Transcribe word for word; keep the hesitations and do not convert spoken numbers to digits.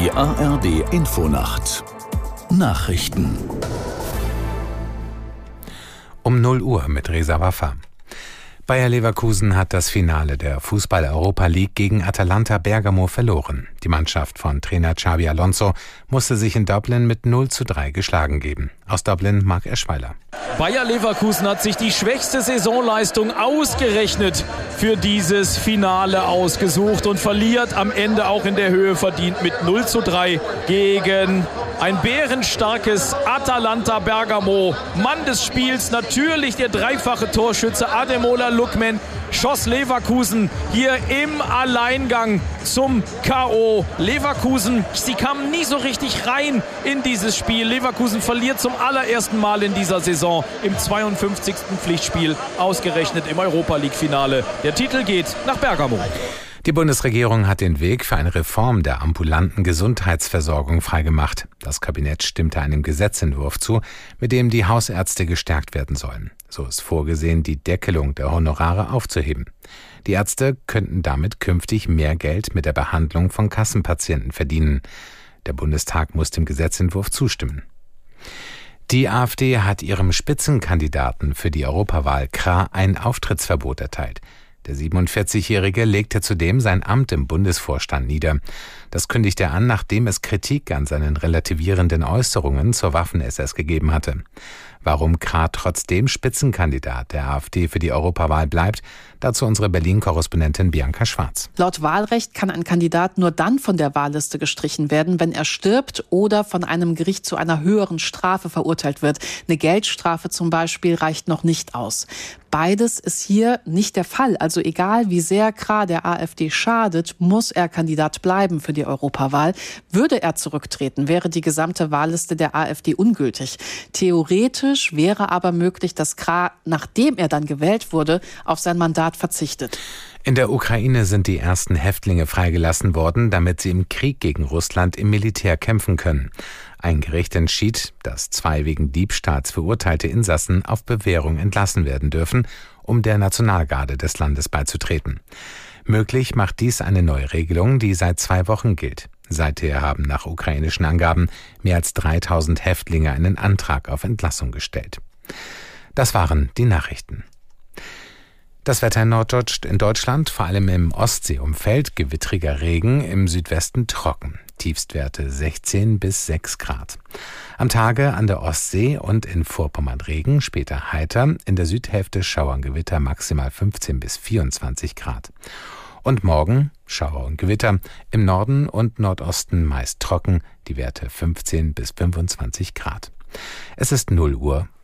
Die A R D Infonacht Nachrichten um null Uhr mit Reza Waffa. Bayer Leverkusen hat das Finale der Fußball-Europa League gegen Atalanta Bergamo verloren. Die Mannschaft von Trainer Xabi Alonso musste sich in Dublin mit null zu drei geschlagen geben. Aus Dublin Marc Eschweiler. Bayer Leverkusen hat sich die schwächste Saisonleistung ausgerechnet für dieses Finale ausgesucht und verliert am Ende auch in der Höhe verdient mit null zu drei gegen ein bärenstarkes Atalanta Bergamo. Mann des Spiels natürlich der dreifache Torschütze Ademola Lookman schoss Leverkusen hier im Alleingang zum K O Leverkusen, sie kamen nie so richtig rein in dieses Spiel. Leverkusen verliert zum allerersten Mal in dieser Saison im zweiundfünfzigsten Pflichtspiel, ausgerechnet im Europa-League-Finale. Der Titel geht nach Bergamo. Die Bundesregierung hat den Weg für eine Reform der ambulanten Gesundheitsversorgung freigemacht. Das Kabinett stimmte einem Gesetzentwurf zu, mit dem die Hausärzte gestärkt werden sollen. So ist vorgesehen, die Deckelung der Honorare aufzuheben. Die Ärzte könnten damit künftig mehr Geld mit der Behandlung von Kassenpatienten verdienen. Der Bundestag muss dem Gesetzentwurf zustimmen. Die AfD hat ihrem Spitzenkandidaten für die Europawahl Krah ein Auftrittsverbot erteilt. Der siebenundvierzigjährige legte zudem sein Amt im Bundesvorstand nieder. Das kündigte er an, nachdem es Kritik an seinen relativierenden Äußerungen zur Waffen-S S gegeben hatte. Warum Krah trotzdem Spitzenkandidat der AfD für die Europawahl bleibt, dazu unsere Berlin-Korrespondentin Bianca Schwarz. Laut Wahlrecht kann ein Kandidat nur dann von der Wahlliste gestrichen werden, wenn er stirbt oder von einem Gericht zu einer höheren Strafe verurteilt wird. Eine Geldstrafe zum Beispiel reicht noch nicht aus. Beides ist hier nicht der Fall. Also egal, wie sehr Krah der AfD schadet, muss er Kandidat bleiben für die Europawahl. Würde er zurücktreten, wäre die gesamte Wahlliste der AfD ungültig. Theoretisch wäre aber möglich, dass Krah, nachdem er dann gewählt wurde, auf sein Mandat verzichtet. In der Ukraine sind die ersten Häftlinge freigelassen worden, damit sie im Krieg gegen Russland im Militär kämpfen können. Ein Gericht entschied, dass zwei wegen Diebstahls verurteilte Insassen auf Bewährung entlassen werden dürfen, um der Nationalgarde des Landes beizutreten. Möglich macht dies eine neue Regelung, die seit zwei Wochen gilt. Seither haben nach ukrainischen Angaben mehr als dreitausend Häftlinge einen Antrag auf Entlassung gestellt. Das waren die Nachrichten. Das Wetter in Deutschland, vor allem im Ostseeumfeld, gewittriger Regen, im Südwesten trocken. Tiefstwerte sechzehn bis sechs Grad. Am Tage an der Ostsee und in Vorpommern Regen, später heiter, in der Südhälfte Schauer und Gewitter maximal fünfzehn bis vierundzwanzig Grad. Und morgen Schauer und Gewitter, im Norden und Nordosten meist trocken, die Werte fünfzehn bis fünfundzwanzig Grad. Es ist null Uhr